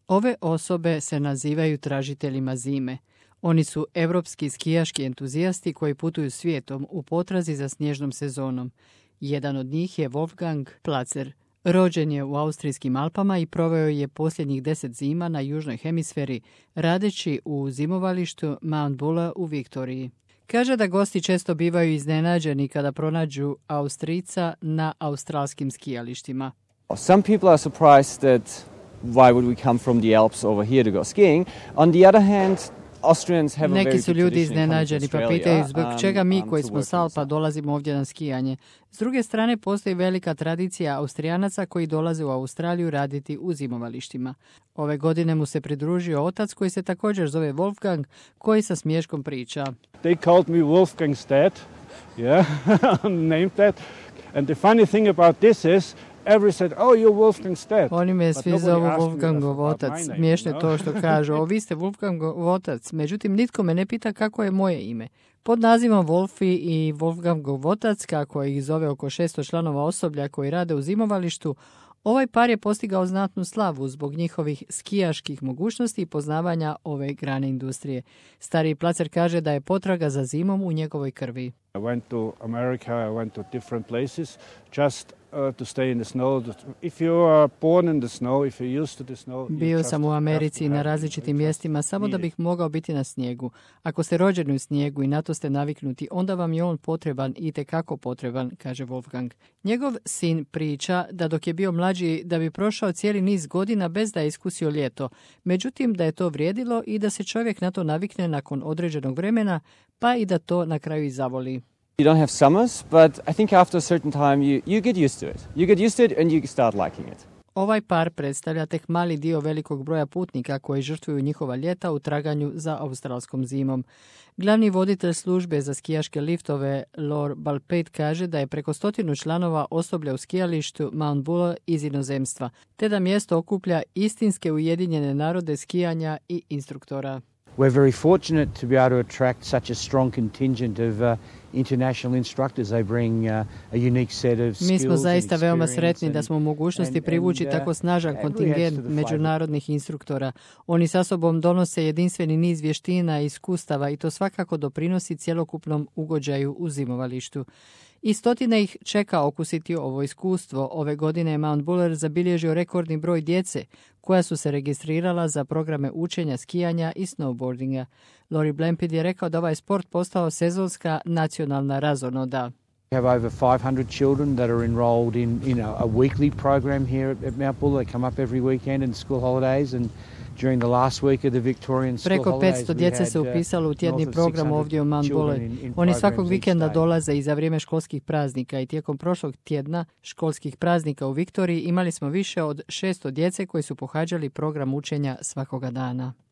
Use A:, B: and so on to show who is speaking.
A: Ove osobe se nazivaju tražiteljima zime. Oni su evropski skijaški entuzijasti koji putuju svijetom u potrazi za snježnom sezonom. Jedan od njih je Wolfgang Placer. Rođen je u austrijskim Alpama i proveo je posljednjih 10 zima na južnoj hemisferi, radeći u zimovalištu Mount Buller u Viktoriji. Kaže da gosti često bivaju iznenađeni kada pronađu Austrica na australskim skijalištima.
B: Some people are surprised that why would we come from the Alps over here to go skiing. On the other hand, Austrians have a very
A: Neki su
B: good
A: ljudi
B: tradition coming to
A: iznenađeni pa
B: Australia,
A: pitaju zbog čega mi koji
B: to
A: smo
B: work
A: s Alpa
B: in the
A: dolazimo ovdje na skijanje. S druge strane, postoji velika tradicija Austrijanaca koji dolaze u Australiju raditi u zimovalištima. Ove godine mu se pridružio otac koji se također zove Wolfgang, koji sa smiješkom priča.
C: They called me Wolfgang's dad, yeah, named that. And the funny thing about this is, every said, oh, you're Wolfgang's dad.
A: Oni me
C: But
A: svi
C: nobody
A: zovu
C: asked me
A: Wolfgangov
C: about
A: otac.
C: my name,
A: Smiješno je
C: you
A: to
C: know?
A: što kažu, o vi ste Wolfgangov otac. Međutim, nitko me ne pita kako je moje ime. Pod nazivom Wolfi i Wolfgangov otac, kako ih zove oko 600 članova osoblja koji rade u zimovalištu, ovaj par je postigao znatnu slavu zbog njihovih skijaških mogućnosti i poznavanja ove grane industrije. Stariji Placer kaže da je potraga za zimom u njegovoj krvi.
C: I went to America, I went to different places just to stay in the snow. If you are born in the snow, if you're used to the snow,
A: Bio sam u Americi i na različitim mjestima samo da bih mogao biti na snijegu. Ako ste rođeni u snijegu i na to ste naviknuti, onda vam je on potreban i itekako potreban, kaže Wolfgang. Njegov sin priča da dok je bio mlađi da bi prošao cijeli niz godina bez da je iskusio ljeto. Međutim, da je to vrijedilo i da se čovjek na to navikne nakon određenog vremena, pa i da to na kraju i zavoli.
B: You don't have summers, but I think after a certain time you get used to it. You get used to it and you start liking it.
A: Ovaj par predstavlja tek mali dio velikog broja putnika koji žrtvuju njihova ljeta u traganju za australskom zimom. Glavni voditelj službe za skijaške liftove, Lor Balpate, kaže da je preko 100 članova osoblja u skijalištu Mount Buller iz inozemstva, te da mjesto okuplja istinske ujedinjene narode skijanja i instruktora.
D: We're very fortunate to be able to attract such a strong contingent of international instructors. They bring a unique set of skills.
A: Mi smo zaista veoma sretni da
D: and-
A: smo u mogućnosti
D: and,
A: privući tako snažan
D: and
A: kontingent
D: adds to the
A: međunarodnih instruktora. Oni sa sobom donose jedinstveni niz vještina i iskustava i to svakako doprinosi cjelokupnom ugođaju u zimovalištu. I stotine ih čeka okusiti ovo iskustvo. Ove godine je Mount Buller zabilježio rekordni broj djece koja su se registrirala za programe učenja skijanja i snowboardinga. Lori Blampede je rekao da ovaj sport postao sezonska nacionalna razonoda.
D: We have over 500 children that are enrolled in a weekly program here at Mount Buller. They come up every weekend in school holidays, and during the last week of the Victorian school
A: Preko
D: holidays
A: 500 djece se upisalo u tjedni
D: north of
A: program
D: 600
A: ovdje u Mount Buller.
D: children in
A: Oni svakog
D: programs each
A: vikenda
D: day.
A: dolaze i za vrijeme školskih praznika i tijekom prošlog tjedna školskih praznika u Viktoriji imali smo više od 600 djece koji su pohađali program učenja svakoga dana.